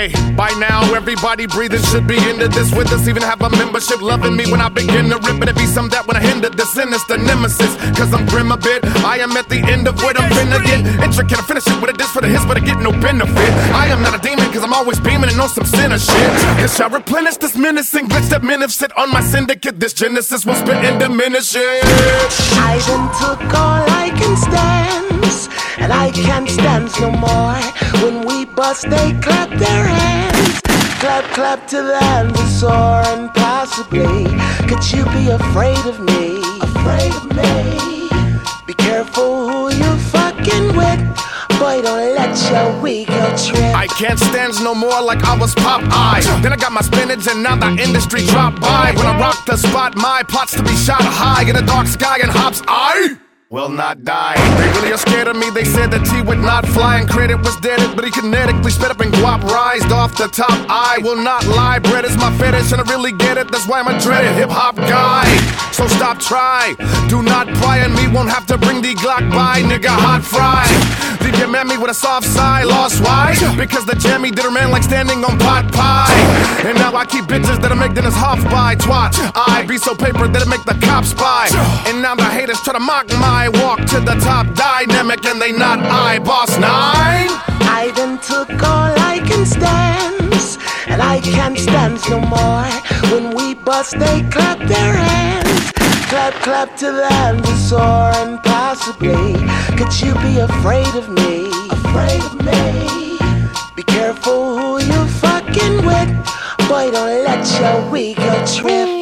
Hey, by now everybody breathing should be into this with us. Even have a membership loving me when I begin to rip it. It be some that when I hinder the sinister nemesis. Cause I'm grim a bit, I am at the end of what I'm finna get. Intricate, I finish it with a diss for the hits, but I get no benefit. I am not a demon cause I'm always beaming and on some sinner shit. This shall replenish this menacing glitch that men have sit on my syndicate. This genesis will spit and diminish it. I done took all I can stand, and I can't stand no more. When we bust, they clap their hands. Clap, clap to the hands of sore. And possibly, could you be afraid of me? Afraid of me? Be careful who you fucking with. Boy, don't let your ego trip. I can't stand no more like I was Popeye. Then I got my spinach and now the industry dropped by. When I rock the spot, my plots to be shot high in a dark sky and hops I will not die. They really are scared of me. They said that he would not fly and credit was dead, but he kinetically sped up and guap rised off the top. I will not lie. Bread is my fetish and I really get it. That's why I'm a dreaded hip-hop guy. So stop, try. Do not pry and me won't have to bring the Glock by, nigga, hot fry. Leave your mammy with a soft side. Lost why? Because the jammy did her man like standing on pot pie. And now I keep bitches that'll make Dennis Huff by twat. I be so paper that'll make the cops spy. And now the haters try to mock my walk to the top dynamic and they not I, Boss 9. I done took all I can stand, and I can't stand no more. When we bust, they clap their hands. Clap, clap to the hands of sore. And possibly, could you be afraid of me? Afraid of me? Be careful who you fucking with. Boy, don't let your ego trip.